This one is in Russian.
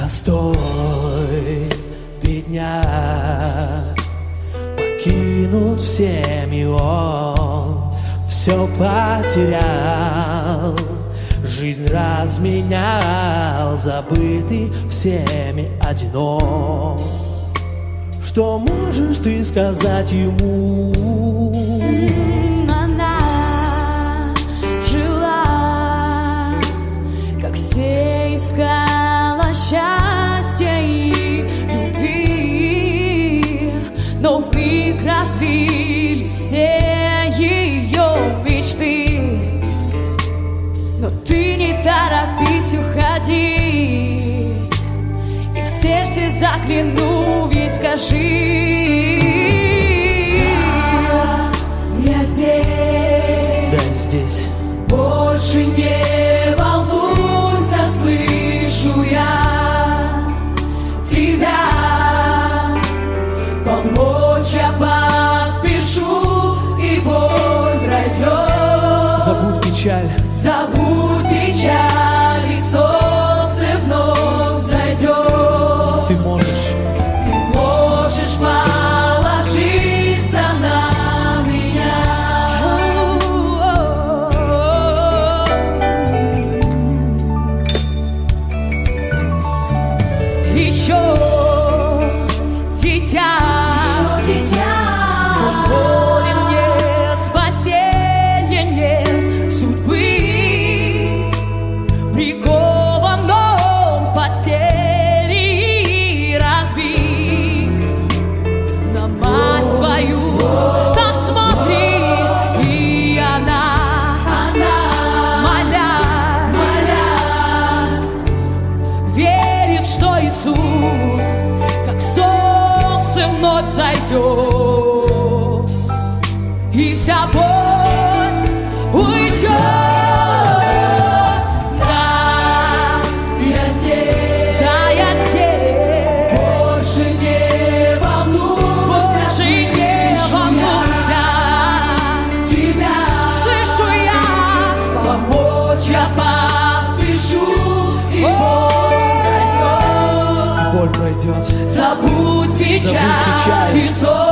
Простой бедняк, покинут всеми он, все потерял, жизнь разменял, забытый всеми одинок. Что можешь ты сказать ему? Она жила, как все, искала счастья и любви, но вмиг развились все ее мечты. Но ты не торопись уходить, и в сердце заглянув ей скажи: я здесь, Да, здесь. больше не волнуйся, слышу я тебя. Помочь я поспешу, и боль пройдет. Забудь печаль, Забудь печаль, и солнце вновь зайдет. ты можешь. Ты можешь положиться на меня. Еще дитя, но боли нет, спасения нет, судьбы прикован он к постели и разбит. На мать свою так смотрит, и она молясь, верит, что Иисус, как солнце, вновь зайдет, и вся боль уйдет. Да, я здесь, больше не волнуйся, тебя слышу я, помочь я поспешу, и боль пройдет. Боль пройдет. Забудь печаль, печаль. и сон